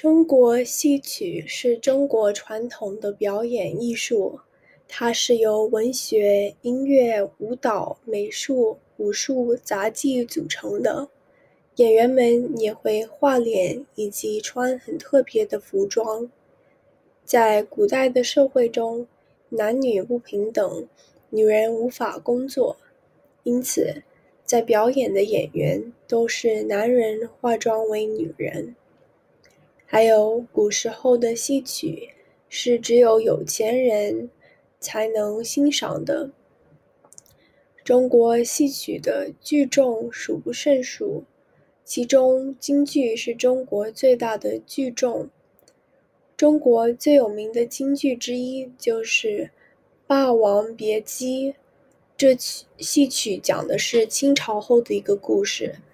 中国戏曲是中国传统的表演艺术，它是由文学、音乐、舞蹈、美术、武术杂技组成的。演员们也会画脸以及穿很特别的服装。在古代的社会中，男女不平等，女人无法工作，因此，在表演的演员都是男人化妆为女人。还有古时候的戏曲是只有有钱人才能欣赏的。中国戏曲的剧种数不胜数，其中京剧是中国最大的剧种。中国最有名的京剧之一就是《霸王别姬》，这戏曲讲的是清朝后的一个故事。